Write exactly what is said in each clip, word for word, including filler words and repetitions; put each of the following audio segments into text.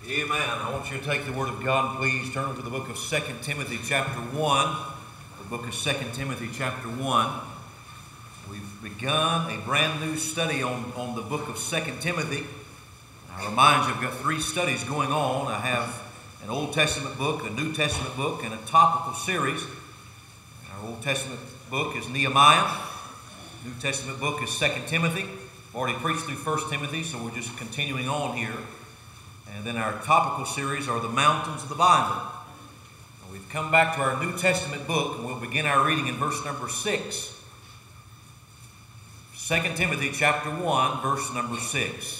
Amen. I want you to take the Word of God and please turn to the book of Second Timothy chapter one. The book of Second Timothy chapter one. We've begun a brand new study on, on the book of Second Timothy. I remind you, I've got three studies going on. I have an Old Testament book, a New Testament book, and a topical series. Our Old Testament book is Nehemiah. New Testament book is Second Timothy. I've already preached through First Timothy, so we're just continuing on here. And then our topical series are the mountains of the Bible. And we've come back to our New Testament book, and we'll begin our reading in verse number six. Second Timothy chapter one, verse number six.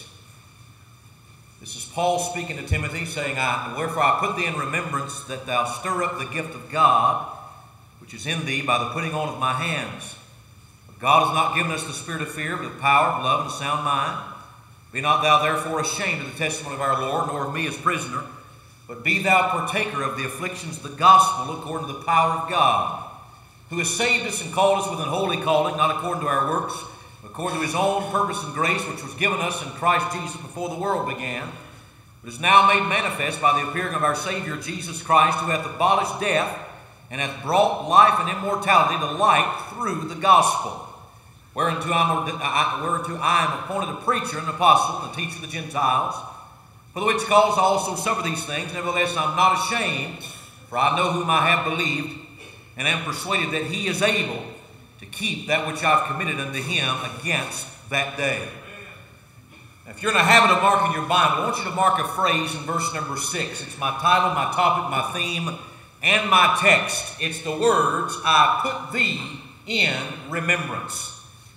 This is Paul speaking to Timothy, saying, I, Wherefore I put thee in remembrance that thou stir up the gift of God, which is in thee by the putting on of my hands. For God has not given us the spirit of fear, but of power, of love, and a sound mind. Be not thou therefore ashamed of the testimony of our Lord, nor of me as prisoner, but be thou partaker of the afflictions of the gospel according to the power of God, who has saved us and called us with an holy calling, not according to our works, but according to his own purpose and grace, which was given us in Christ Jesus before the world began, but is now made manifest by the appearing of our Savior Jesus Christ, who hath abolished death, and hath brought life and immortality to light through the gospel. Whereunto I, whereunto I am appointed a preacher and an apostle, and a teacher of the Gentiles, for the which cause I also suffer these things. Nevertheless, I am not ashamed, for I know whom I have believed, and am persuaded that he is able to keep that which I have committed unto him against that day. Now, if you're in a habit of marking your Bible, I want you to mark a phrase in verse number six. It's my title, my topic, my theme, and my text. It's the words, I put thee in remembrance.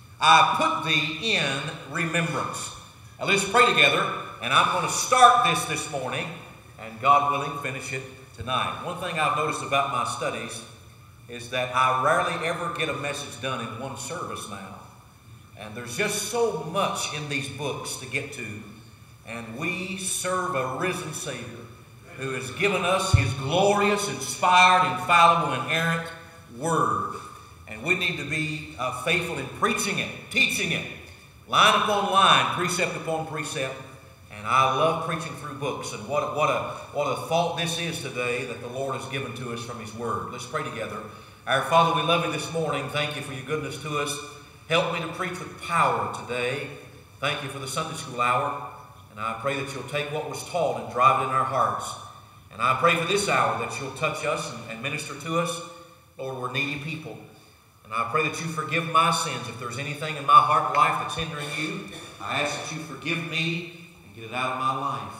I put thee in remembrance. Now let's pray together, and I'm going to start this this morning, and God willing, finish it tonight. One thing I've noticed about my studies is that I rarely ever get a message done in one service now. And there's just so much in these books to get to. And we serve a risen Savior who has given us his glorious, inspired, infallible, inerrant word. And we need to be uh, faithful in preaching it, teaching it, line upon line, precept upon precept. And I love preaching through books. And what a, what a, what a thought this is today that the Lord has given to us from his word. Let's pray together. Our Father, we love you this morning. Thank you for your goodness to us. Help me to preach with power today. Thank you for the Sunday school hour. And I pray that you'll take what was taught and drive it in our hearts. And I pray for this hour that you'll touch us and, and minister to us. Lord, we're needy people. And I pray that you forgive my sins. If there's anything in my heart and life that's hindering you, I ask that you forgive me and get it out of my life.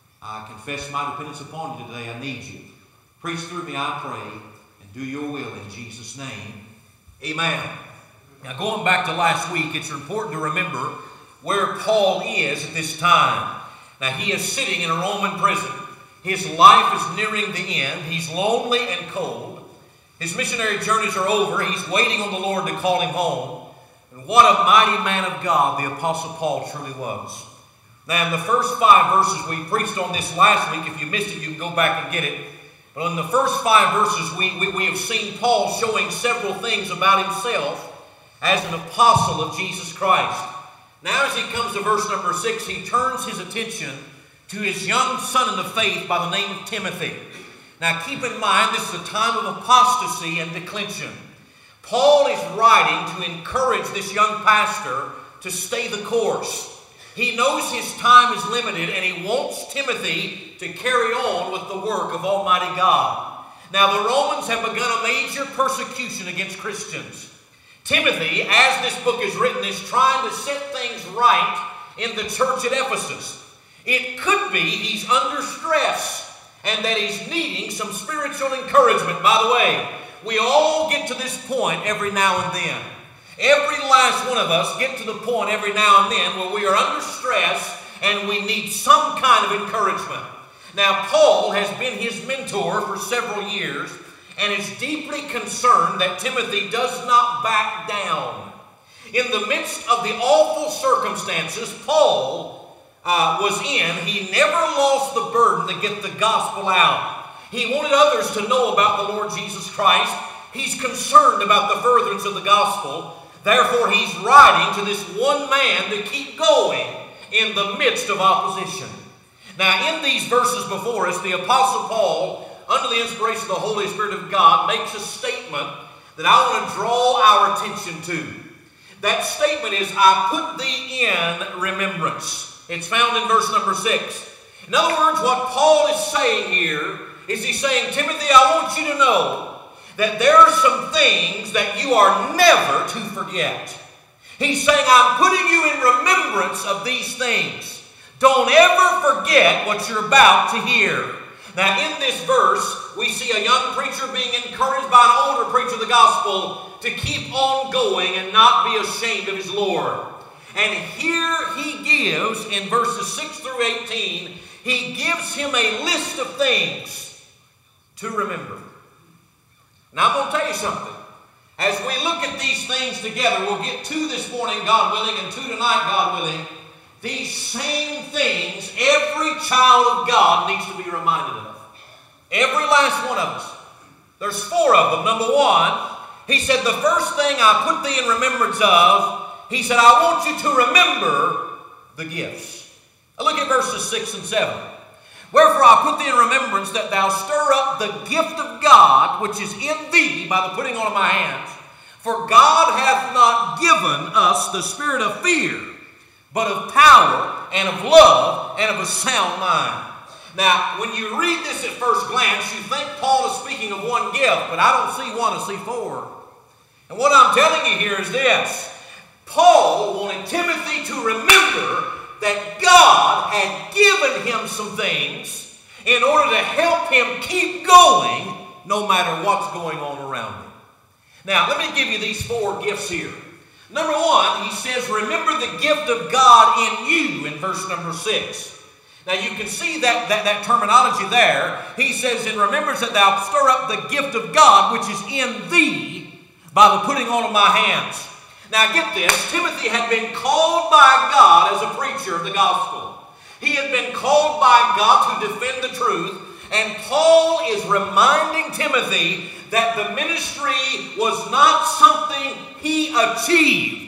I confess my dependence upon you today. I need you. Preach through me, I pray, and do your will in Jesus' name. Amen. Now, going back to last week, it's important to remember where Paul is at this time. Now, he is sitting in a Roman prison. His life is nearing the end. He's lonely and cold. His missionary journeys are over. He's waiting on the Lord to call him home. And what a mighty man of God the Apostle Paul truly was. Now, in the first five verses, we preached on this last week. If you missed it, you can go back and get it. But in the first five verses, we, we, we have seen Paul showing several things about himself as an apostle of Jesus Christ. Now, as he comes to verse number six, he turns his attention to his young son in the faith by the name of Timothy. Now, keep in mind, this is a time of apostasy and declension. Paul is writing to encourage this young pastor to stay the course. He knows his time is limited, and he wants Timothy to carry on with the work of Almighty God. Now, the Romans have begun a major persecution against Christians. Timothy, as this book is written, is trying to set things right in the church at Ephesus. It could be he's under stress and that he's needing some spiritual encouragement. By the way, we all get to this point every now and then. Every last one of us get to the point every now and then where we are under stress and we need some kind of encouragement. Now, Paul has been his mentor for several years and is deeply concerned that Timothy does not back down. In the midst of the awful circumstances Paul uh, was in, he never lost the burden to get the gospel out. He wanted others to know about the Lord Jesus Christ. He's concerned about the furtherance of the gospel. Therefore, he's writing to this one man to keep going in the midst of opposition. Now, in these verses before us, the Apostle Paul, under the inspiration of the Holy Spirit of God, makes a statement that I want to draw our attention to. That statement is, I put thee in remembrance. It's found in verse number six. In other words, what Paul is saying here is he's saying, Timothy, I want you to know that there are some things that you are never to forget. He's saying, I'm putting you in remembrance of these things. Don't ever forget what you're about to hear. Now, in this verse, we see a young preacher being encouraged by an older preacher of the gospel to keep on going and not be ashamed of his Lord. And here he gives, in verses six through eighteen, he gives him a list of things to remember. Now, I'm going to tell you something. As we look at these things together, we'll get two this morning, God willing, and two tonight, God willing. These same things every child of God needs to be reminded of. Every last one of us. There's four of them. Number one, he said, the first thing I put thee in remembrance of, he said, I want you to remember the gifts. Now look at verses six and seven. Wherefore I put thee in remembrance that thou stir up the gift of God which is in thee by the putting on of my hands. For God hath not given us the spirit of fear, but of power and of love and of a sound mind. Now, when you read this at first glance, you think Paul is speaking of one gift, but I don't see one, I see four. And what I'm telling you here is this. Paul wanted Timothy to remember that God had given him some things in order to help him keep going no matter what's going on around him. Now, let me give you these four gifts here. Number one, he says, remember the gift of God in you in verse number six. Now, you can see that, that, that terminology there. He says, in remembrance that thou stir up the gift of God which is in thee by the putting on of my hands. Now, get this. Timothy had been called by God as a preacher of the gospel. He had been called by God to defend the truth. And Paul is reminding Timothy that the ministry was not something he achieved.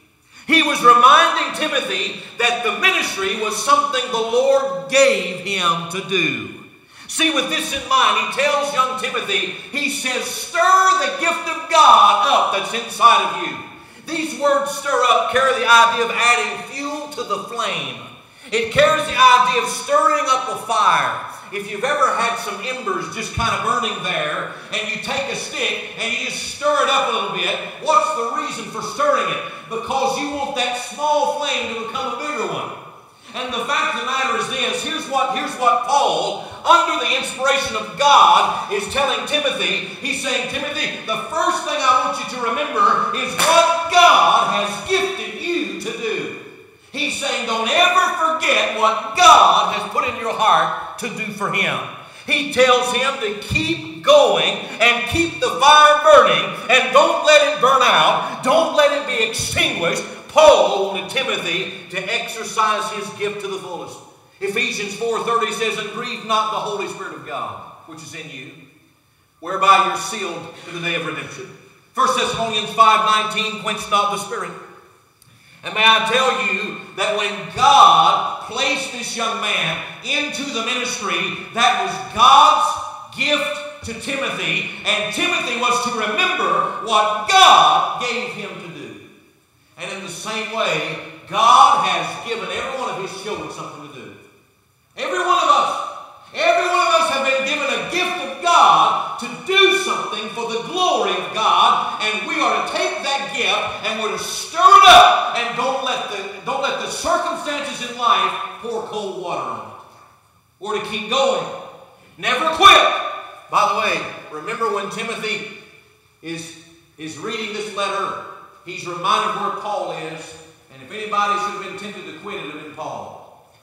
He was reminding Timothy that the ministry was something the Lord gave him to do. See, with this in mind, he tells young Timothy, he says, stir the gift of God up that's inside of you. These words, stir up, carry the idea of adding fuel to the flame. It carries the idea of stirring up a fire. If you've ever had some embers just kind of burning there, and you take a stick and you just stir it up a little bit, what's the reason for stirring it? Because you want that small flame to become a bigger one. And the fact of the matter is this, here's what, here's what Paul, under the inspiration of God, is telling Timothy. He's saying, Timothy, the first thing I want you to remember is what God has gifted you to do. He's saying, don't ever forget what God has put in your heart to do for him. He tells him to keep going and keep the fire burning and don't let it burn out. Don't let it be extinguished. Paul wanted Timothy to exercise his gift to the fullest. Ephesians four thirty says, and grieve not the Holy Spirit of God, which is in you, whereby you're sealed to the day of redemption. First Thessalonians five nineteen, quench not the Spirit. And may I tell you that when God placed this young man into the ministry, that was God's gift to Timothy, and Timothy was to remember what God gave him to do. And in the same way, God has given every one of his children something to do. Every one of us. Every one of us have been given a gift of God to do something for the glory of God, and we are to take that gift and we're to stir it up, and don't let the don't let the circumstances in life pour cold water on it. We're to keep going. Never quit. By the way, remember when Timothy is, is reading this letter, he's reminded where Paul is, and if anybody should have been tempted to quit, it would have been Paul.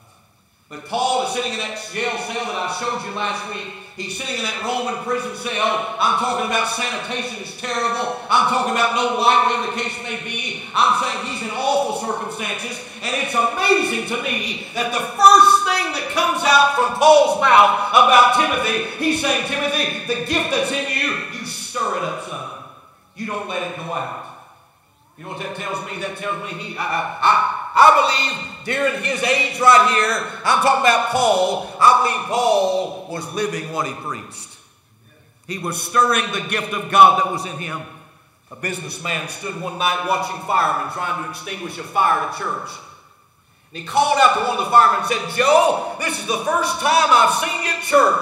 But Paul is sitting in that jail cell that I showed you last week. He's sitting in that Roman prison cell. I'm talking about sanitation is terrible. I'm talking about no light, whatever the case may be. I'm saying he's in awful circumstances. And it's amazing to me that the first thing that comes out from Paul's mouth about Timothy, he's saying, Timothy, the gift that's in you, you stir it up, son. You don't let it go out. You know what that tells me? That tells me he, I, I, I believe During his age right here, I'm talking about Paul, I believe Paul was living what he preached. He was stirring the gift of God that was in him. A businessman stood one night watching firemen trying to extinguish a fire at church. And he called out to one of the firemen and said, "Joe, this is the first time I've seen you at church."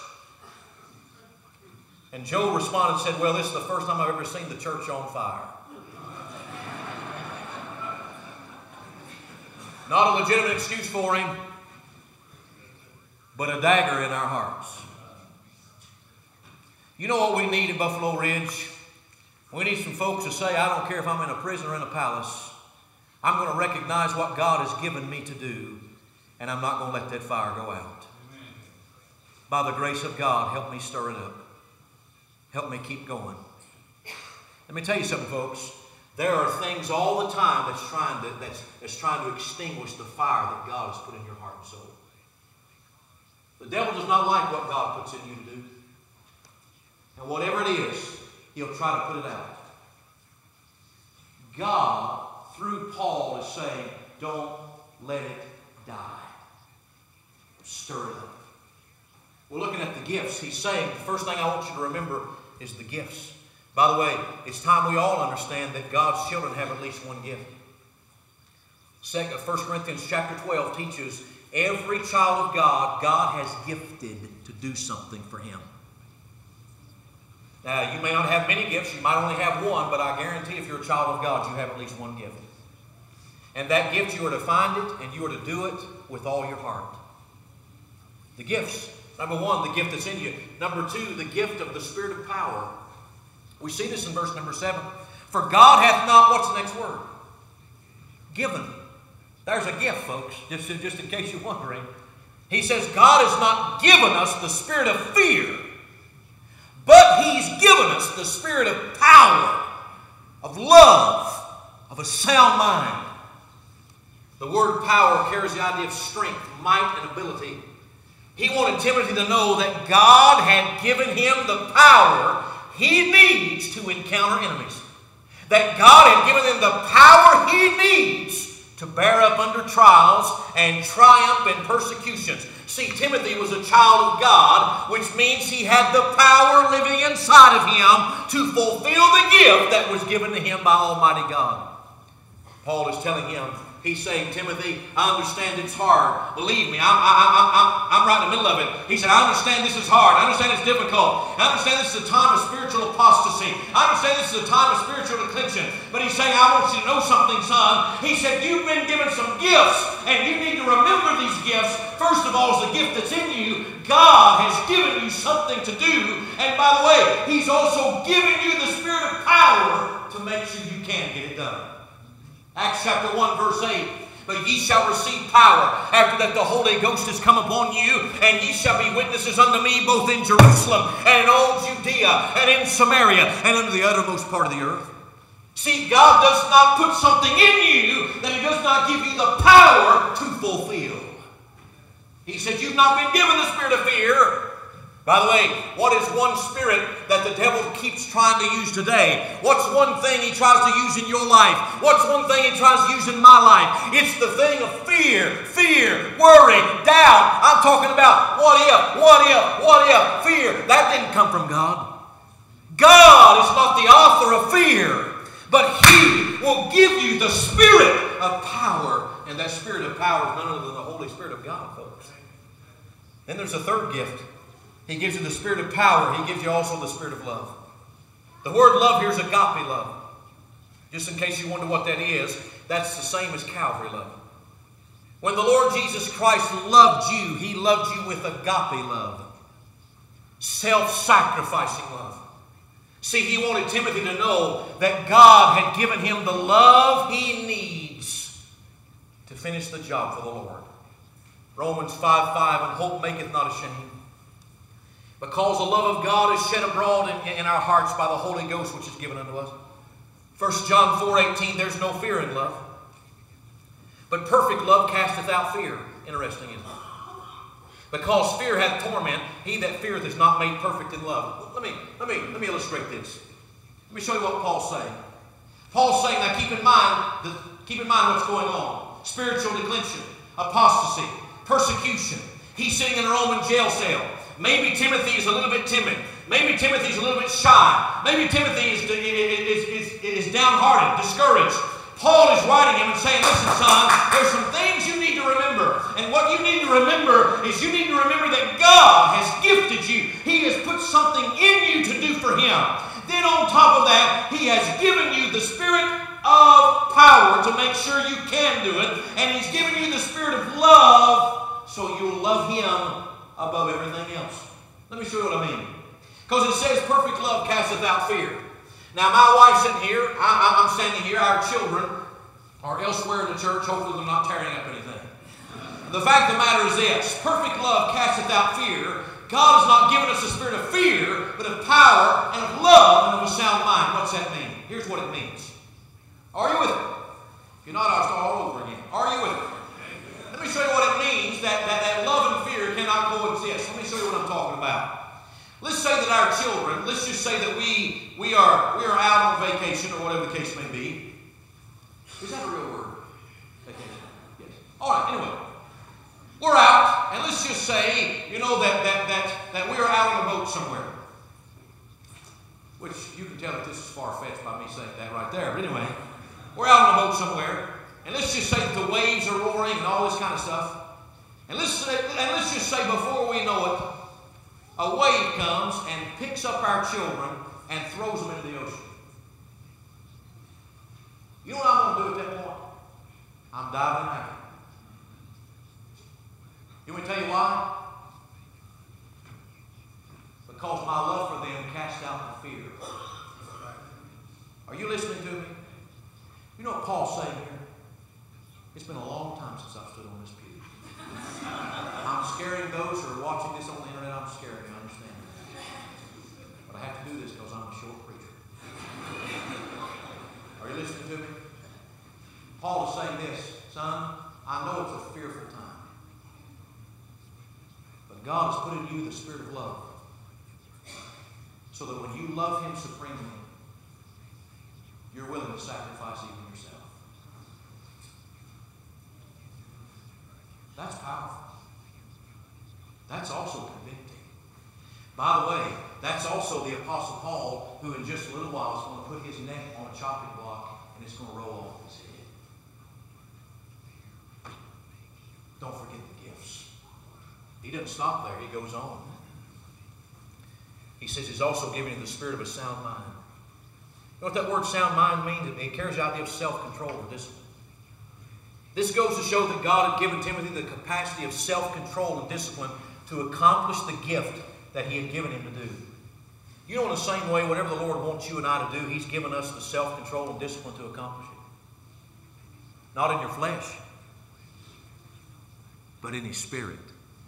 And Joe responded and said, "Well, this is the first time I've ever seen the church on fire." Not a legitimate excuse for him, but a dagger in our hearts. You know what we need in Buffalo Ridge? We need some folks to say, "I don't care if I'm in a prison or in a palace. I'm going to recognize what God has given me to do, and I'm not going to let that fire go out." Amen. By the grace of God, help me stir it up. Help me keep going. Let me tell you something, folks. There are things all the time that's trying to, that's, that's trying to extinguish the fire that God has put in your heart and soul. The devil does not like what God puts in you to do. And whatever it is, he'll try to put it out. God, through Paul, is saying, don't let it die. Stir it up. We're looking at the gifts. He's saying, the first thing I want you to remember is the gifts. By the way, it's time we all understand that God's children have at least one gift. First Corinthians chapter twelve teaches every child of God, God has gifted to do something for him. Now, you may not have many gifts. You might only have one, but I guarantee if you're a child of God, you have at least one gift. And that gift, you are to find it, and you are to do it with all your heart. The gifts. Number one, the gift that's in you. Number two, the gift of the Spirit of power. We see this in verse number seven. For God hath not, what's the next word? Given. There's a gift, folks, just, just in case you're wondering. He says God has not given us the spirit of fear, but He's given us the spirit of power, of love, of a sound mind. The word power carries the idea of strength, might, and ability. He wanted Timothy to know that God had given him the power he needs to encounter enemies. That God had given him the power he needs to bear up under trials and triumph in persecutions. See, Timothy was a child of God, which means he had the power living inside of him to fulfill the gift that was given to him by Almighty God. Paul is telling him, he's saying, Timothy, I understand it's hard. Believe me, I'm, I, I, I'm, I'm right in the middle of it. He said, I understand this is hard. I understand it's difficult. I understand this is a time of spiritual apostasy. I understand this is a time of spiritual declension. But he's saying, I want you to know something, son. He said, you've been given some gifts, and you need to remember these gifts. First of all, is the gift that's in you. God has given you something to do. And by the way, He's also given you the spirit of power to make sure you can get it done. Acts chapter one, verse eight. But ye shall receive power after that the Holy Ghost has come upon you, and ye shall be witnesses unto me both in Jerusalem and in all Judea and in Samaria and unto the uttermost part of the earth. See, God does not put something in you that He does not give you the power to fulfill. He said, you've not been given the spirit of fear. By the way, what is one spirit that the devil keeps trying to use today? What's one thing he tries to use in your life? What's one thing he tries to use in my life? It's the thing of fear, fear, worry, doubt. I'm talking about what if, what if, what if, fear. That didn't come from God. God is not the author of fear, but He will give you the spirit of power. And that spirit of power is none other than the Holy Spirit of God, folks. Then there's a third gift. He gives you the spirit of power. He gives you also the spirit of love. The word love here is agape love. Just in case you wonder what that is, that's the same as Calvary love. When the Lord Jesus Christ loved you, He loved you with agape love. Self-sacrificing love. See, He wanted Timothy to know that God had given him the love he needs to finish the job for the Lord. Romans five five, and hope maketh not ashamed, because the love of God is shed abroad in, in our hearts by the Holy Ghost which is given unto us. First John four eighteen, there's no fear in love, but perfect love casteth out fear. Interesting, isn't it? Because fear hath torment, he that feareth is not made perfect in love. Let me, let me, let me illustrate this. Let me show you what Paul's saying. Paul's saying, now keep in mind, the, keep in mind what's going on. spiritual declension, apostasy, persecution. He's sitting in a Roman jail cell. Maybe Timothy is a little bit timid. Maybe Timothy is a little bit shy. Maybe Timothy is, is, is, is downhearted, discouraged. Paul is writing him and saying, listen, son, there's some things you need to remember. And what you need to remember is you need to remember that God has gifted you. He has put something in you to do for Him. Then on top of that, He has given you the Spirit of power to make sure you can do it. And He's given you the Spirit of love so you'll love Him above everything else. Let me show you what I mean. Because it says perfect love casteth out fear. Now, my wife's sitting here. I, I'm standing here. Our children are elsewhere in the church. Hopefully, they're not tearing up anything. The fact of the matter is this. Perfect love casteth out fear. God has not given us a spirit of fear, but of power and of love and of a sound mind. What's that mean? Here's what it means. Are you with me? If you're not, I'll start all over again. Are you with me? Let me show you what it means that, that, that love and fear cannot coexist. Let me show you what I'm talking about. Let's say that our children, let's just say that we, we, are, we are out on vacation or whatever the case may be. Is that a real word? Vacation? Yes. All right, anyway. We're out, and let's just say, you know, that, that, that, that we are out on a boat somewhere. Which you can tell that this is far-fetched by me saying that right there. But anyway, we're out on a boat somewhere, and let's just say that the waves are roaring and all this kind of stuff. And let's, say, and let's just say before we know it, a wave comes and picks up our children and throws them into the ocean. You know what I'm going to do at that point? I'm diving out. You want me to tell you why? Because my love for them casts out the fear. Are you listening to me? You know what Paul's saying here? It's been a long time since I've stood on this pew. I'm scaring those who are watching this on the internet. I'm scaring you, I understand. But I have to do this because I'm a short preacher. Are you listening to me? Paul is saying this, son, I know it's a fearful time. But God has put in you the spirit of love. So that when you love Him supremely, you're willing to sacrifice even yourself. That's powerful. That's also convicting. By the way, that's also the Apostle Paul, who in just a little while is going to put his neck on a chopping block and it's going to roll off his head. Don't forget the gifts. He doesn't stop there. He goes on. He says He's also given you the spirit of a sound mind. You know what that word sound mind means? It carries the idea of self-control or discipline. This goes to show that God had given Timothy the capacity of self-control and discipline to accomplish the gift that He had given him to do. You know, in the same way, whatever the Lord wants you and I to do, He's given us the self-control and discipline to accomplish it. Not in your flesh, but in His Spirit.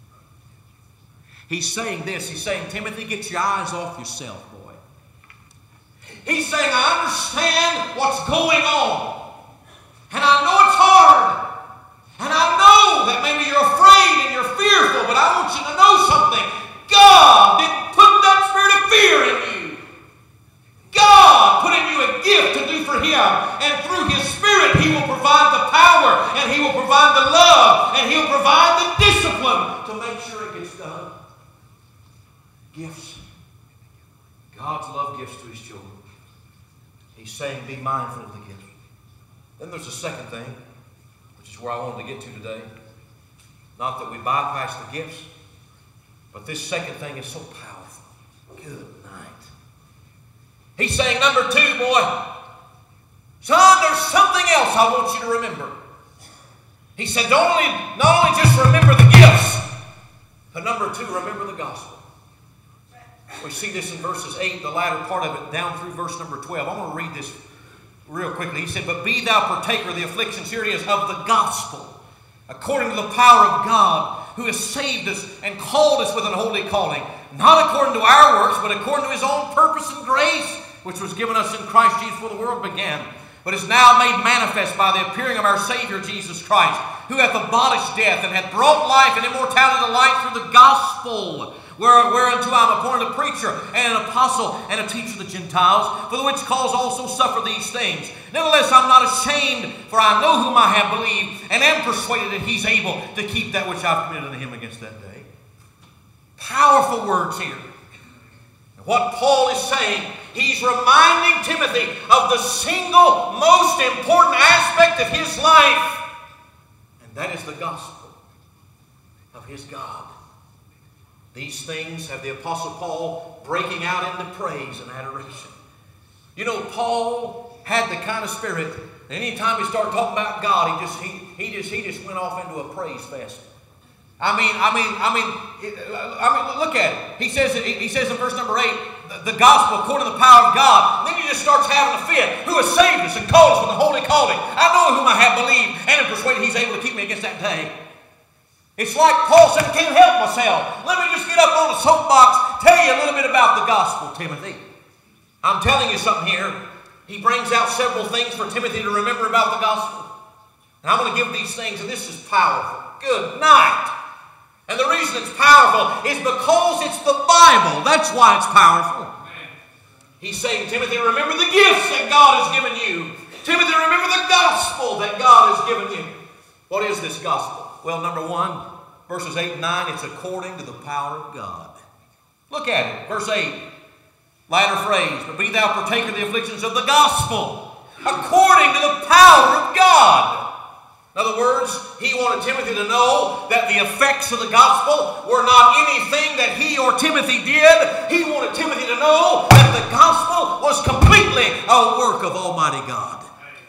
He's saying this. He's saying, Timothy, get your eyes off yourself, boy. He's saying, I understand what's going on. And I know it's hard. And I know that maybe you're afraid and you're fearful, but I want you to know something. God didn't put that spirit of fear in you. God put in you a gift to do for Him. And through His Spirit, He will provide the power, and He will provide the love, and He'll provide the discipline to make sure it gets done. Gifts. God's love gifts to His children. He's saying, be mindful of the gift. Then there's a second thing, which is where I wanted to get to today. Not that we bypass the gifts, but this second thing is so powerful. Good night. He's saying, number two, boy, son, there's something else I want you to remember. He said, don't only, not only just remember the gifts, but number two, remember the gospel. We see this in verses eight, the latter part of it, down through verse number twelve. I'm going to read this real quickly. He said, but be thou partaker of the afflictions, here it is, of the gospel, according to the power of God, who has saved us and called us with an holy calling, not according to our works, but according to His own purpose and grace, which was given us in Christ Jesus before the world began, but is now made manifest by the appearing of our Savior Jesus Christ, who hath abolished death and hath brought life and immortality to light through the gospel, whereunto I am appointed a preacher and an apostle and a teacher of the Gentiles, for the which cause also suffer these things. Nevertheless, I'm not ashamed, for I know whom I have believed, and am persuaded that he's able to keep that which I've committed unto him against that day. Powerful words here. What Paul is saying, he's reminding Timothy of the single most important aspect of his life, and that is the gospel of his God. These things have the Apostle Paul breaking out into praise and adoration. You know, Paul had the kind of spirit that anytime he started talking about God, he just he he just he just went off into a praise fest. I mean, I mean, I mean, I mean, look at it. He says, he says in verse number eight, the gospel according to the power of God. And then he just starts having a fit. Who has saved us and called us with a holy calling? I know whom I have believed and am persuaded he's able to keep me against that day. It's like Paul said, I can't help myself. Let me just get up on a soapbox, tell you a little bit about the gospel, Timothy. I'm telling you something here. He brings out several things for Timothy to remember about the gospel. And I'm going to give these things, and this is powerful. Good night. And the reason it's powerful is because it's the Bible. That's why it's powerful. He's saying, Timothy, remember the gifts that God has given you. Timothy, remember the gospel that God has given you. What is this gospel? Well, number one, verses eight and nine, it's according to the power of God. Look at it. Verse eight, latter phrase, but be thou partaker of the afflictions of the gospel, according to the power of God. In other words, he wanted Timothy to know that the effects of the gospel were not anything that he or Timothy did. He wanted Timothy to know that the gospel was completely a work of Almighty God.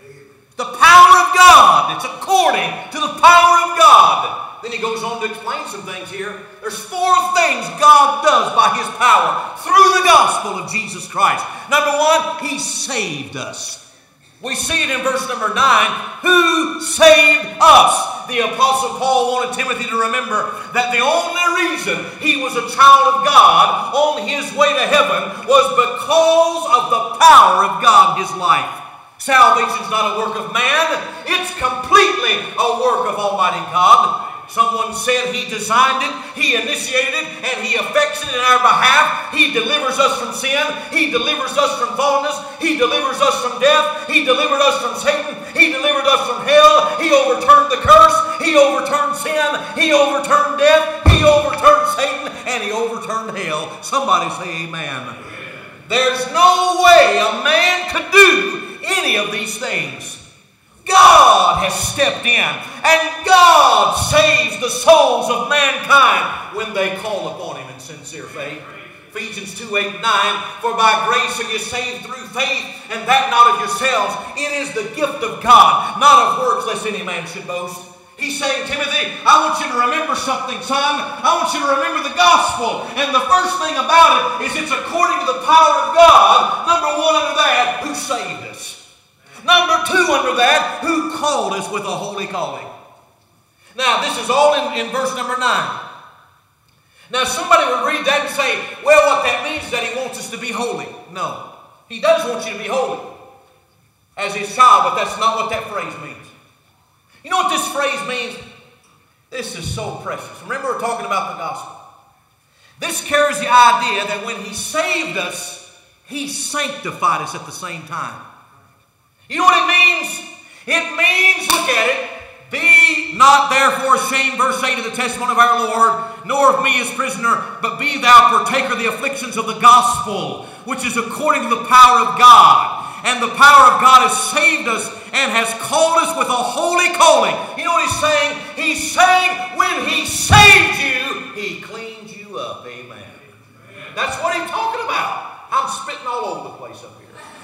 The power of God. It's according to the power of God. Then he goes on to explain some things here. There's four things God does by his power through the gospel of Jesus Christ. Number one, he saved us. We see it in verse number nine. Who saved us? The Apostle Paul wanted Timothy to remember that the only reason he was a child of God on his way to heaven was because of the power of God in his life. Salvation is not a work of man. It's completely a work of Almighty God. Someone said he designed it, he initiated it, and he effects it in our behalf. He delivers us from sin. He delivers us from fallenness. He delivers us from death. He delivered us from Satan. He delivered us from hell. He overturned the curse. He overturned sin. He overturned death. He overturned Satan. And he overturned hell. Somebody say amen. There's no way a man could do any of these things. God has stepped in, and God saves the souls of mankind when they call upon him in sincere faith. Ephesians two, eight, nine, for by grace are you saved through faith, and that not of yourselves. It is the gift of God, not of works, lest any man should boast. He's saying, Timothy, I want you to remember something, son. I want you to remember the gospel. And the first thing about it is it's according to the power of God. Number one under that, who saved us. Number two under that, who called us with a holy calling. Now, this is all in, in verse number nine. Now, somebody would read that and say, well, what that means is that he wants us to be holy. No. He does want you to be holy as his child, but that's not what that phrase means. You know what this phrase means? This is so precious. Remember, we're talking about the gospel. This carries the idea that when he saved us, he sanctified us at the same time. You know what it means? It means, look at it, be not therefore ashamed, verse eight, of the testimony of our Lord, nor of me his prisoner, but be thou partaker of the afflictions of the gospel, which is according to the power of God. And the power of God has saved us and has called us with a holy calling. You know what he's saying? He's saying when he saved you, he cleaned you up. Amen. That's what he's talking about. I'm spitting all over the place up here.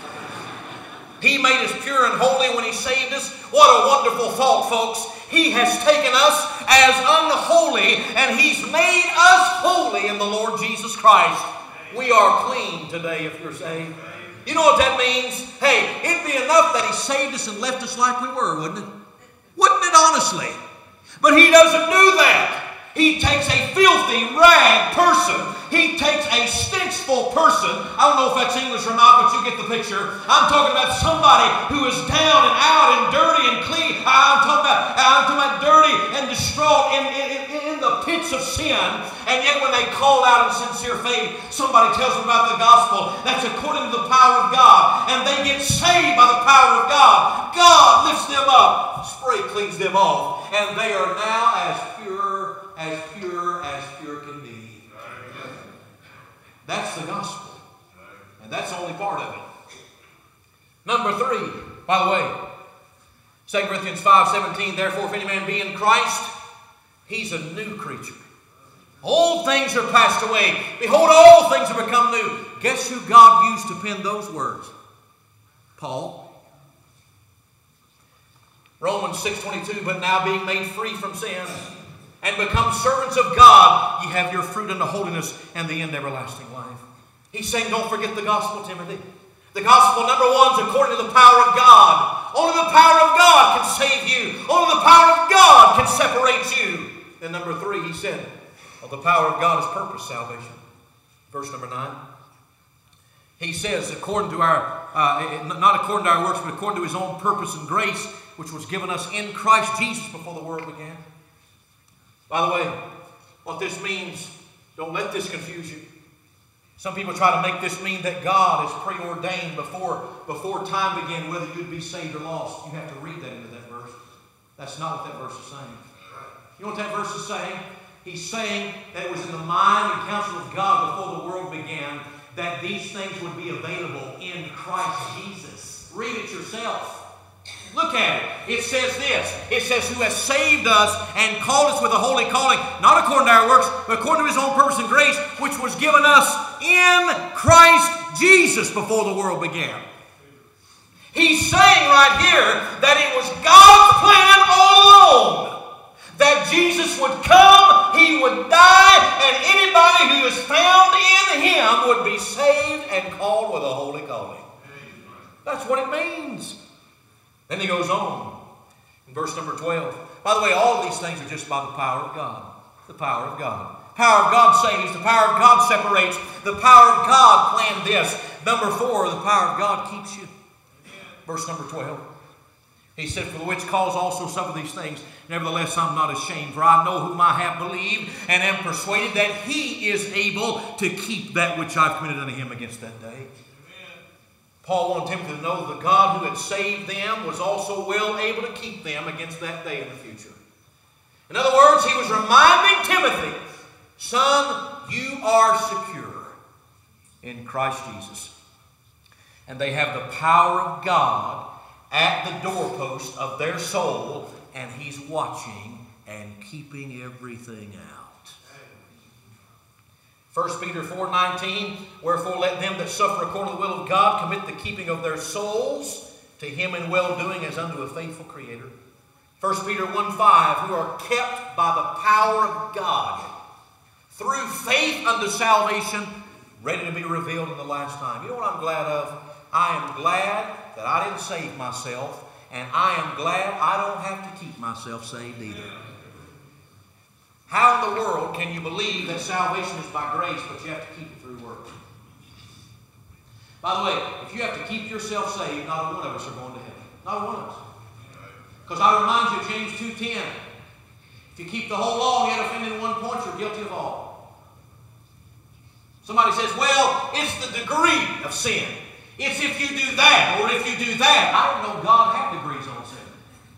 He made us pure and holy when he saved us. What a wonderful thought, folks. He has taken us as unholy, and he's made us holy in the Lord Jesus Christ. We are clean today if you're saved. You know what that means? Hey, it'd be enough that he saved us and left us like we were, wouldn't it? Wouldn't it, honestly? But he doesn't do that. He takes a filthy, rag person. He takes a stenchful person. I don't know if that's English or not, but you get the picture. I'm talking about somebody who is down and out and dirty and clean. I'm talking about, I'm talking about dirty and distraught in, in, in the the pits of sin, and yet when they call out in sincere faith, somebody tells them about the gospel. That's according to the power of God, and they get saved by the power of God. God lifts them up, spray cleans them off, and they are now as pure, as pure as pure can be. That's the gospel, and that's only part of it. Number three, by the way, Second Corinthians five seventeen, therefore if any man be in Christ, he's a new creature. Old things are passed away. Behold, all things have become new. Guess who God used to pen those words? Paul. Romans six twenty-two, but now being made free from sin and become servants of God, ye have your fruit unto holiness and the end everlasting life. He's saying, don't forget the gospel, Timothy. The gospel, number one, is according to the power of God. Only the power of God can save you. Only the power of God can separate you. And number three, he said, well, the power of God is purpose salvation. Verse number nine. He says, according to our, uh, not according to our works, but according to his own purpose and grace, which was given us in Christ Jesus before the world began. By the way, what this means, don't let this confuse you. Some people try to make this mean that God has preordained before, before time began whether you'd be saved or lost. You have to read that into that verse. That's not what that verse is saying. You know what that verse is saying? He's saying that it was in the mind and counsel of God before the world began that these things would be available in Christ Jesus. Read it yourself. Look at it. It says this. It says, who has saved us and called us with a holy calling, not according to our works, but according to his own purpose and grace, which was given us in Christ Jesus before the world began. He's saying right here that it was God's plan all along that Jesus would come, he would die, and anybody who is found in him would be saved and called with a holy calling. That's what it means. Then he goes on in verse number twelve. By the way, all of these things are just by the power of God. The power of God. Power of God saves. The power of God separates. The power of God planned this. Number four, the power of God keeps you. Verse number twelve. He said, for the which cause also suffer these things. Nevertheless, I'm not ashamed, for I know whom I have believed, and am persuaded that he is able to keep that which I've committed unto him against that day. Amen. Paul wanted Timothy to know that the God who had saved them was also well able to keep them against that day in the future. In other words, he was reminding Timothy, son, you are secure in Christ Jesus. And they have the power of God at the doorpost of their soul, and he's watching and keeping everything out. First Peter four nineteen, wherefore let them that suffer according to the will of God commit the keeping of their souls to him in well-doing as unto a faithful Creator. First Peter one five, who are kept by the power of God through faith unto salvation, ready to be revealed in the last time. You know what I'm glad of? I am glad that I didn't save myself, and I am glad I don't have to keep myself saved either. How in the world can you believe that salvation is by grace, but you have to keep it through works? By the way, if you have to keep yourself saved, not a one of us are going to heaven. Not a one of us. Because I remind you of James two ten. If you keep the whole law and yet offend in one point, you're guilty of all. Somebody says, well, it's the degree of sin. It's if you do that, or if you do that. I didn't know God had degrees on sin.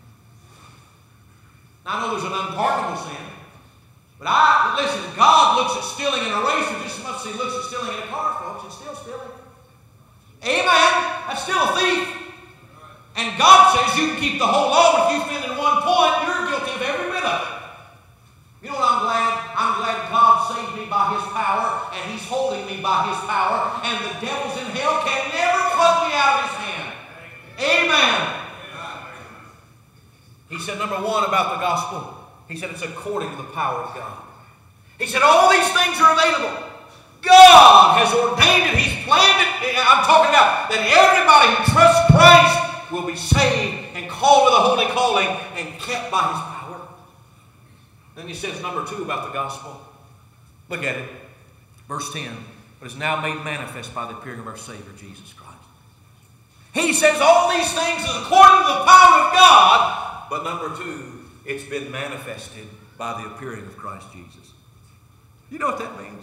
Now, I know there's an unpardonable sin. But I, listen, God looks at stealing in a racer just as much as he looks at stealing in a car, folks. It's still stealing. Amen. That's still a thief. And God says you can keep the whole law, but if you offend in one point, you're guilty of every bit of it. You know what I'm glad? I'm glad God saved me by his power, and he's holding me by his power, and the devils in hell can never pluck me out of his hand. Amen. He said, number one about the gospel, he said it's according to the power of God. He said all these things are available. God has ordained it. He's planned it. I'm talking about that everybody who trusts Christ will be saved and called with a holy calling and kept by his power. Then he says number two about the gospel. Look at it. Verse ten. But is now made manifest by the appearing of our Savior, Jesus Christ. He says all these things is according to the power of God. But number two, it's been manifested by the appearing of Christ Jesus. You know what that means?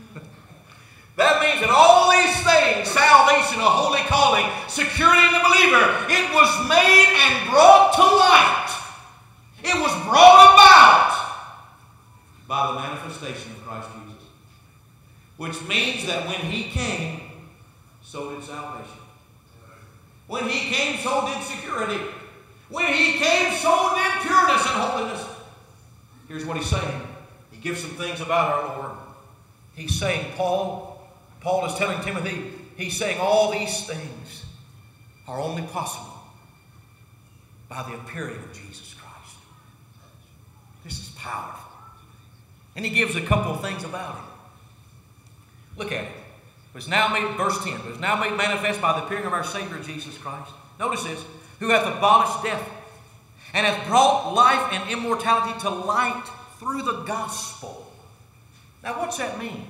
That means that all these things, salvation, a holy calling, security in the believer, it was made and brought to light. It was brought about by the manifestation of Christ Jesus. Which means that when He came, so did salvation. When He came, so did security. When He came, so did pureness and holiness. Here's what He's saying. He gives some things about our Lord. He's saying, Paul, Paul is telling Timothy, he's saying all these things are only possible by the appearing of Jesus Christ. This is powerful. And he gives a couple of things about Him. Look at it. It was now made, verse ten, it was now made manifest by the appearing of our Savior Jesus Christ. Notice this, who hath abolished death, and hath brought life and immortality to light through the gospel. Now what's that mean?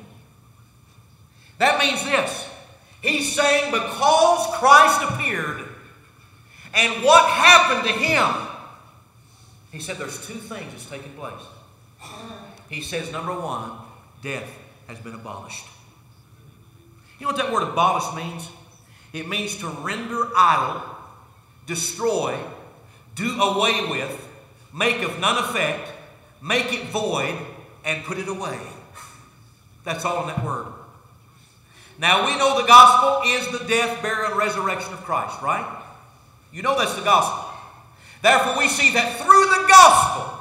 That means this. He's saying because Christ appeared, and what happened to Him, he said there's two things that's taken place. He says, number one, death has been abolished. You know what that word abolish means? It means to render idle, destroy, do away with, make of none effect, make it void, and put it away. That's all in that word. Now we know the gospel is the death, burial, and resurrection of Christ, right? You know that's the gospel. Therefore we see that through the gospel,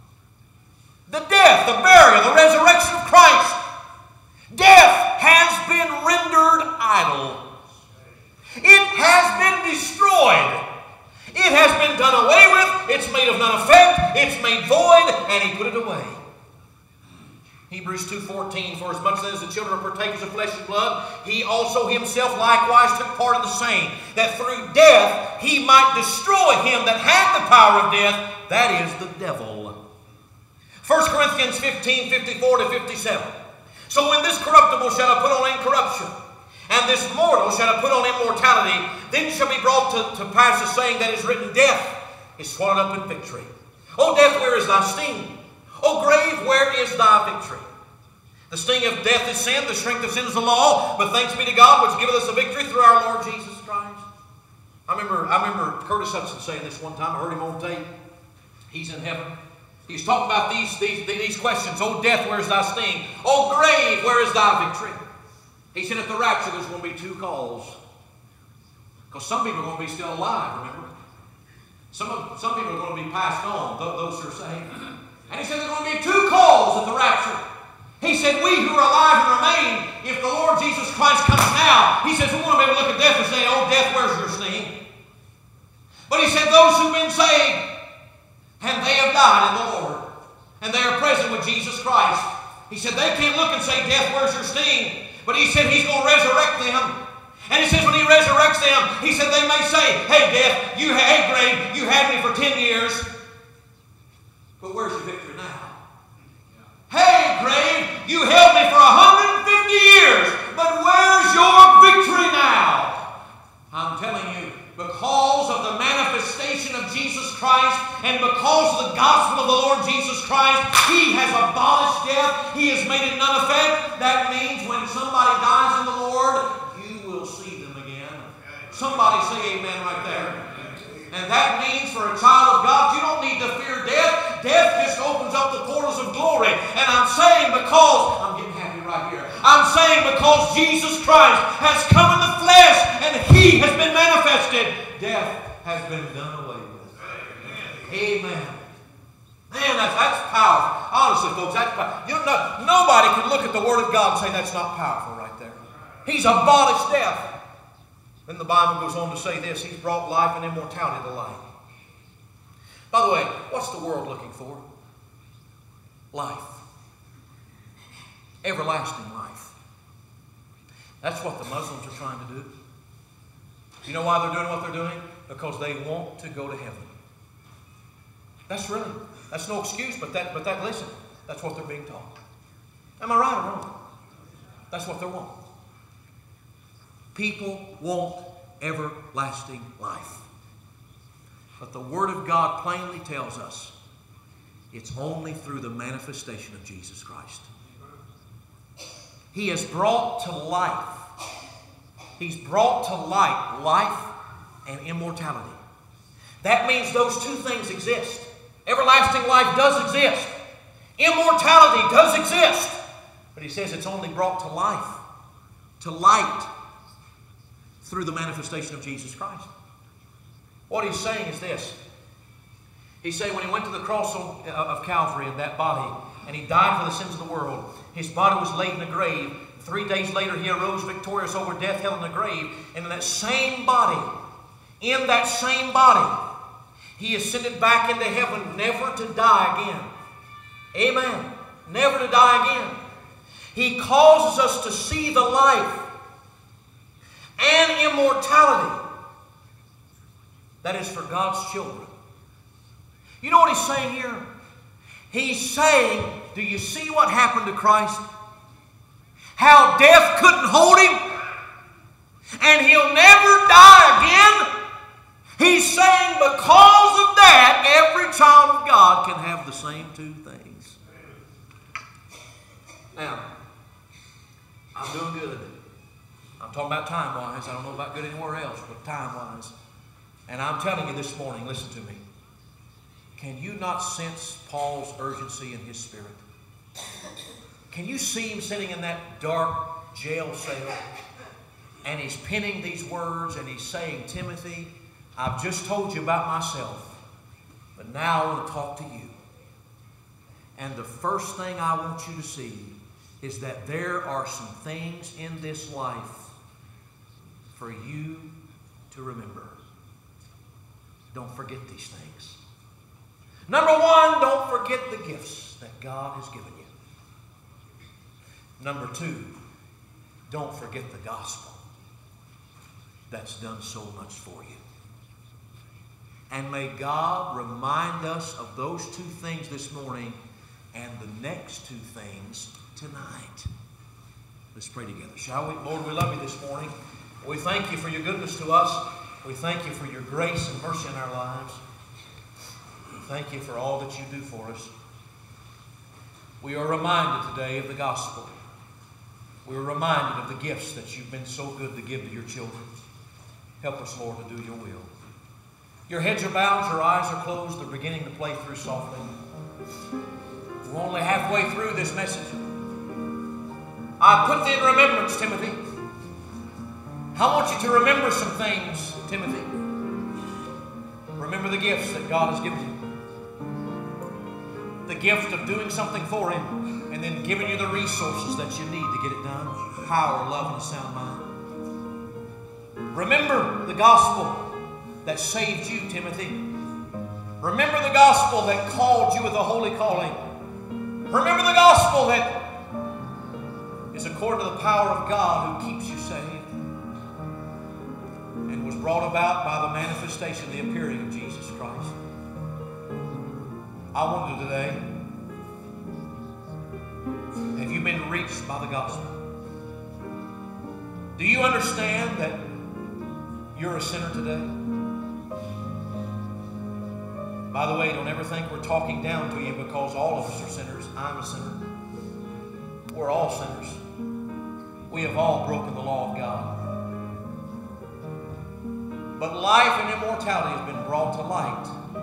the death, the burial, the resurrection of Christ, death has been rendered idle. It has been destroyed. It has been done away with. It's made of none effect. It's made void, and He put it away. Hebrews two fourteen, for as much as the children are partakers of flesh and blood, He also Himself likewise took part in the same, that through death He might destroy him that had the power of death, that is the devil. First Corinthians fifteen, fifty-four to fifty-seven. So when this corruptible shall have put on incorruption, and this mortal shall have put on immortality, then shall be brought to, to pass the saying that is written, death is swallowed up in victory. O death, where is thy sting? O grave, where is thy victory? The sting of death is sin, the strength of sin is the law, but thanks be to God which giveth us the victory through our Lord Jesus Christ. I remember, I remember Curtis Hudson saying this one time. I heard him on tape. He's in heaven. He's talking about these, these, these questions. O death, where is thy sting? O grave, where is thy victory? He said at the rapture there's going to be two calls. Because some people are going to be still alive, remember? Some, of, some people are going to be passed on, those who are saved. And he said there are going to be two calls at the rapture. He said, we who are alive and remain, if the Lord Jesus Christ comes now, he says, we want to be able to look at death and say, oh, death, where's your sting? But he said, those who've been saved, and they have died in the Lord, and they are present with Jesus Christ. He said, they can't look and say, death, where's your sting? But he said, He's going to resurrect them. And he says, when He resurrects them, he said, they may say, hey, death, you, hey, grave, you had me for ten years. But where's your victory now? Hey, grave, you held me for one hundred fifty years, but where's your victory now? I'm telling you, because of the manifestation of Jesus Christ and because of the gospel of the Lord Jesus Christ, He has abolished death. He has made it none effect. That means when somebody dies in the Lord, you will see them again. Somebody say amen right there. And that means for a child of God, you don't need to fear death. Death just opens up the portals of glory. And I'm saying because, I'm getting happy right here. I'm saying because Jesus Christ has come in the flesh and He has been manifested, death has been done away with. Amen. Man, that's, that's powerful. Honestly, folks, that's powerful. You know, nobody can look at the Word of God and say that's not powerful right there. He's abolished death. Then the Bible goes on to say this, He's brought life and immortality to light. By the way, what's the world looking for? Life. Everlasting life. That's what the Muslims are trying to do. You know why they're doing what they're doing? Because they want to go to heaven. That's really, that's no excuse, but that, but that, listen, that's what they're being taught. Am I right or wrong? That's what they want. People want everlasting life. But the Word of God plainly tells us It's only through the manifestation of Jesus Christ. He has brought to life. He's brought to light life and immortality. That means those two things exist. Everlasting life does exist. Immortality does exist. But he says it's only brought to life, to light, through the manifestation of Jesus Christ. What he's saying is this. He's saying when he went to the cross of Calvary in that body, and he died for the sins of the world, his body was laid in a grave. Three days later, he arose victorious over death, hell, and the grave. And in that same body, in that same body, he ascended back into heaven, never to die again. Amen. Never to die again. He causes us to see the life and immortality that is for God's children. You know what he's saying here? He's saying, do you see what happened to Christ? How death couldn't hold him, and he'll never die again. He's saying because of that, every child of God can have the same two things. Now, I'm doing good. I'm talking about time-wise. I don't know about good anywhere else, but time-wise. And I'm telling you this morning, listen to me. Can you not sense Paul's urgency in his spirit? Can you see him sitting in that dark jail cell, and he's penning these words, and he's saying, Timothy, I've just told you about myself, but now I want to talk to you. And the first thing I want you to see is that there are some things in this life for you to remember. Don't forget these things. Number one, don't forget the gifts that God has given you. Number two, don't forget the gospel that's done so much for you. And may God remind us of those two things this morning and the next two things tonight. Let's pray together, shall we? Lord, we love you this morning. We thank you for your goodness to us. We thank you for your grace and mercy in our lives. We thank you for all that you do for us. We are reminded today of the gospel. We are reminded of the gifts that you've been so good to give to your children. Help us, Lord, to do your will. Your heads are bowed, your eyes are closed, they're beginning to play through softly. We're only halfway through this message. I put thee in remembrance, Timothy. I want you to remember some things, Timothy. Remember the gifts that God has given you. The gift of doing something for Him and then giving you the resources that you need to get it done. Power, love, and a sound mind. Remember the gospel that saved you, Timothy. Remember the gospel that called you with a holy calling. Remember the gospel that is according to the power of God who keeps you saved and was brought about by the manifestation, the appearing of Jesus Christ. I wonder today, have you been reached by the gospel? Do you understand that you're a sinner today? By the way, don't ever think we're talking down to you because all of us are sinners. I'm a sinner. We're all sinners. We have all broken the law of God. But life and immortality has been brought to light,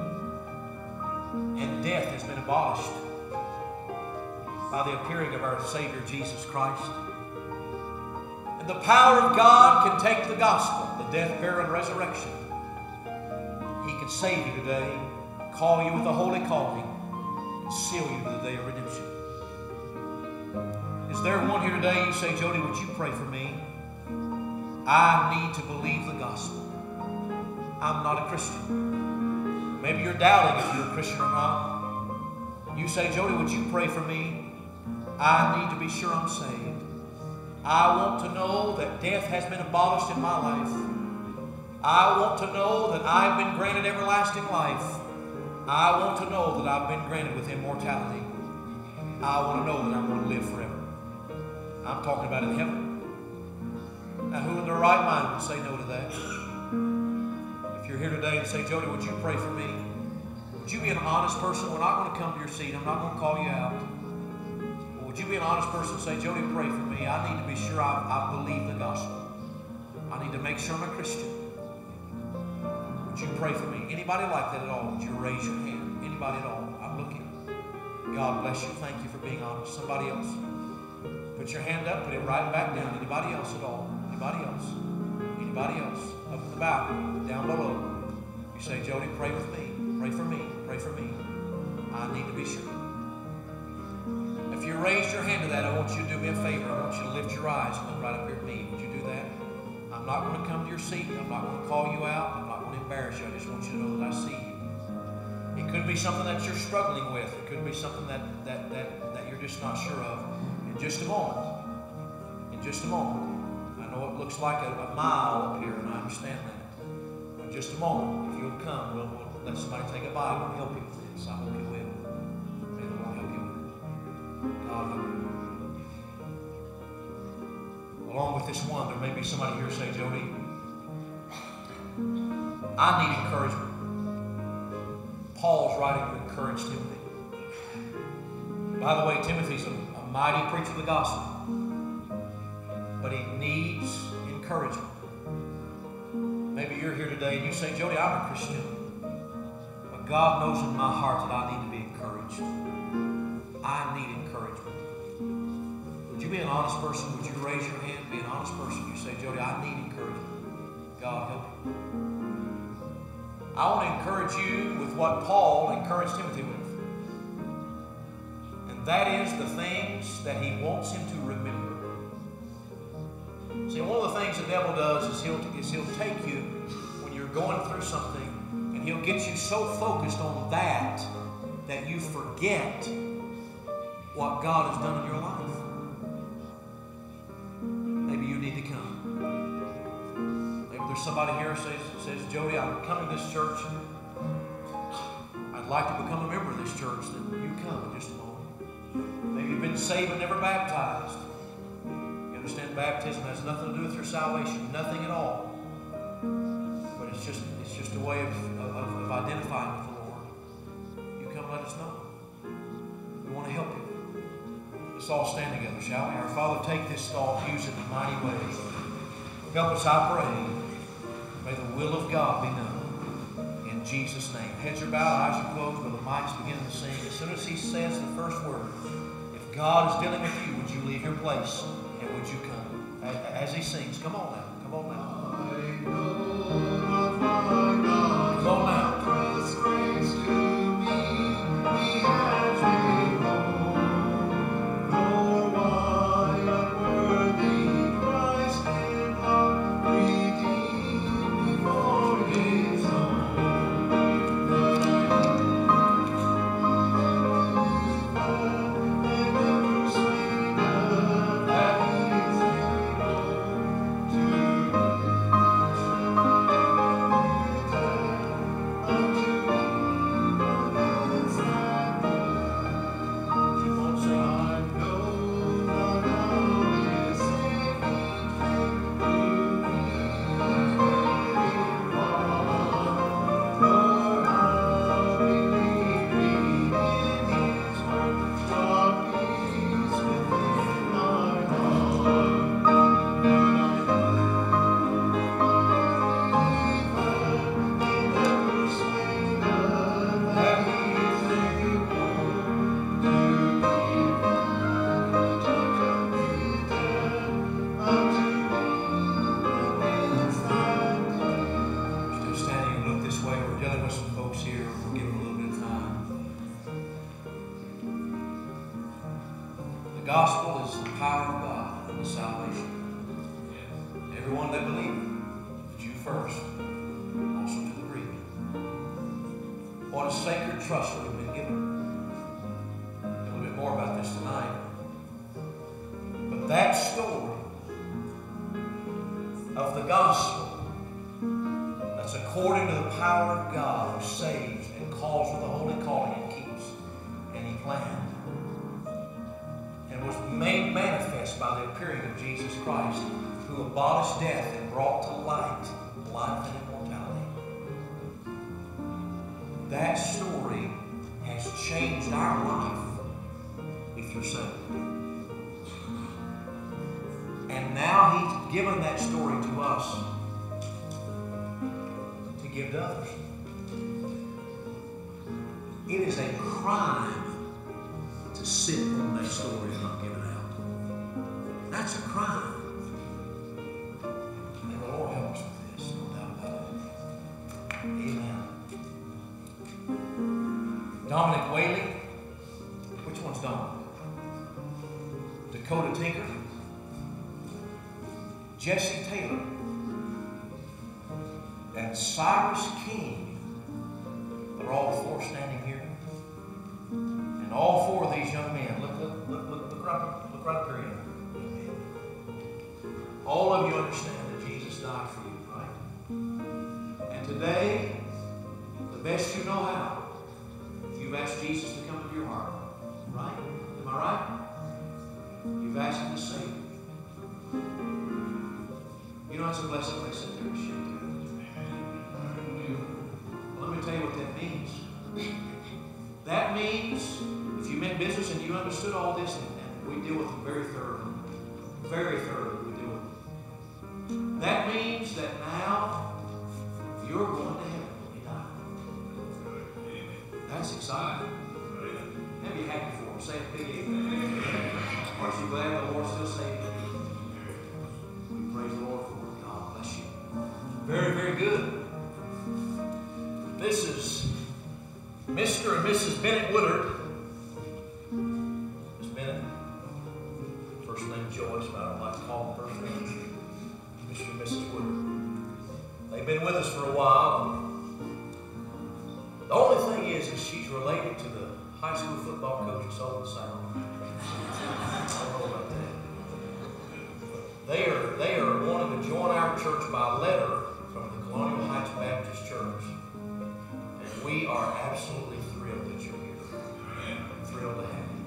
and death has been abolished by the appearing of our Savior Jesus Christ. And the power of God can take the gospel, the death, burial, and resurrection. He can save you today, call you with a holy calling, and seal you to the day of redemption. Is there one here today, you say, Jody, would you pray for me? I need to believe the gospel. I'm not a Christian. Maybe you're doubting if you're a Christian or not. You say, Jody, would you pray for me? I need to be sure I'm saved. I want to know that death has been abolished in my life. I want to know that I've been granted everlasting life. I want to know that I've been granted with immortality. I want to know that I'm going to live forever. I'm talking about in heaven. Now, who in their right mind would say no to that? If you're here today and say, Jody, would you pray for me? Would you be an honest person? We're not going to come to your seat. I'm not going to call you out. But would you be an honest person and say, Jody, pray for me. I need to be sure I, I believe the gospel. I need to make sure I'm a Christian. Would you pray for me? Anybody like that at all? Would you raise your hand? Anybody at all? I'm looking. God bless you. Thank you for being honest. Somebody else. Put your hand up. Put it right back down. Anybody else at all? Anybody else? Anybody else? Up in the balcony. Down below. You say, Jody, pray with me. Pray for me. Pray for me. I need to be sure. If you raised your hand to that, I want you to do me a favor. I want you to lift your eyes and look right up here at me. Would you do that? I'm not going to come to your seat. I'm not going to call you out. I'm not going to embarrass you. I just want you to know that I see you. It could be something that you're struggling with. It could be something that, that, that, that you're just not sure of. In just a moment. In just a moment. I know it looks like a, a mile up here, and I understand that. In just a moment, if you'll come, we'll, we'll let somebody take a Bible and help you with this. I hope you will. May the Lord help you with it. God help you. Along with this one, there may be somebody here say, Jody, I need encouragement. Paul's writing to encourage Timothy. By the way, Timothy's a, a mighty preacher of the gospel, but he needs encouragement. Maybe you're here today and you say, Jody, I'm a Christian, but God knows in my heart that I need to be encouraged. I need encouragement. Would you be an honest person? Would you raise your hand? Be an honest person. You say, Jody, I need encouragement. God help you. I want to encourage you with what Paul encouraged Timothy with. And that is the things that he wants him to remember. See, one of the things the devil does is he'll, is he'll take you when you're going through something, and he'll get you so focused on that that you forget what God has done in your life. Maybe you need to come. Maybe there's somebody here who says, says, Jody, I'm coming to this church. I'd like to become a member of this church. Then you come in just a moment. Maybe you've been saved but never baptized. Understand baptism has nothing to do with your salvation, nothing at all. But it's just it's just a way of, of, of identifying with the Lord. You come let us know. We want to help you. Let's all stand together, shall we? Our Father, take this thought, use it in a mighty way. Help us, I pray. May the will of God be done. In Jesus' name. Heads are bowed, eyes are closed, but the mic's beginning to sing. As soon as he says the first word, if God is dealing with you, would you leave your place? And would you come? As he sings, come on now. Come on now. Come on now. The gospel is the power of God and the salvation. Everyone that believes, the Jew first, also to the Greek. What a sacred trust we've been given. A little bit more about this tonight. But that story of the gospel that's according to the power of God who saves and calls with the holy calling and keeps, and he planned. And was made manifest by the appearing of Jesus Christ, who abolished death and brought to light life and immortality. that story has changed our life if you're saved. And now He's given that story to us to give to others. It is a crime to sit on that story and not give it out. That's a crime. May the Lord help us with this, no doubt about it. Amen. Dominic Whaley. Which one's Dominic? Dakota Tinker. Jesse Taylor. And Cyrus King. They're all four standing here. And all four of these young men, look, look, look, look, look right, look right up here, young men. All of you understand that Jesus died for you, right? And today, the best you know how, you've asked Jesus to come into your heart, right? Am I right? You've asked Him to save you. You know, it's a blessed place to sit there and shake their Well, let me tell you what that means. That means, if you meant business and you understood all this, and, and we deal with it very thoroughly, very thoroughly we deal with it. That means that now you're going to heaven when you die. That's exciting. Maybe you're happy for Him. Say a big amen. Aren't you glad the Lord still saved you? We praise the Lord for it. God bless you. Very, very good. This is Mister and Missus Bennett Woodard. Miss Bennett, first name Joyce, but I don't like to call them first names. Mister and Missus Woodard. They've been with us for a while. The only thing is, is she's related to the high school football coach at Sullivan Sound. I don't know about that. They are, they are wanting to join our church by letter from the Colonial Heights Baptist Church. And we are absolutely thrilled that you're here. Thrilled to have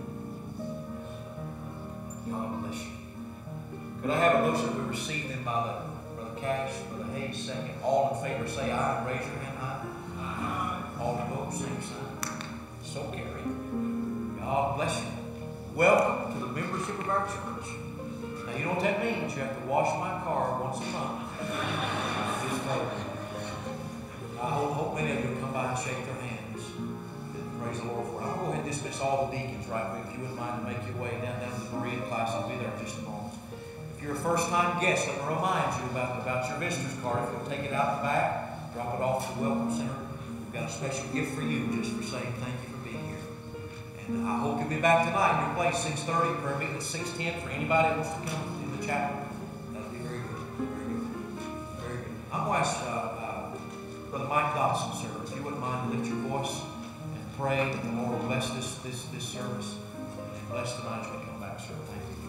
you. God bless you. Could I have a motion to receive them by letter? Brother Cash, Brother Hayes, second. All in favor say aye and raise your hand. Aye. Aye. All opposed, same sign. So carried. God bless you. Welcome to the membership of our church. Now, you know what that means. You have to wash my car once a month. Just vote. I hope, hope many of you will come by and shake their hands. Praise the Lord for it. I'm going to go ahead and dismiss all the deacons right quick. If you wouldn't mind to make your way down, down to the Berean class, I'll be there in just a moment. If you're a first-time guest, let me remind you about, about your visitor's card. If you'll take it out the back, drop it off to the Welcome Center. We've got a special gift for you just for saying thank you for being here. And I hope you'll be back tonight in your place, six thirty, prayer meeting at six ten. For anybody that wants to come in the chapel, that'll be very good. Very good. Very good. I'm going to ask uh, uh, Brother Mike Dodson, sir, if you wouldn't mind to lift your voice and pray that the Lord will bless this, this, this service and bless tonight as we come back, sir. Thank you.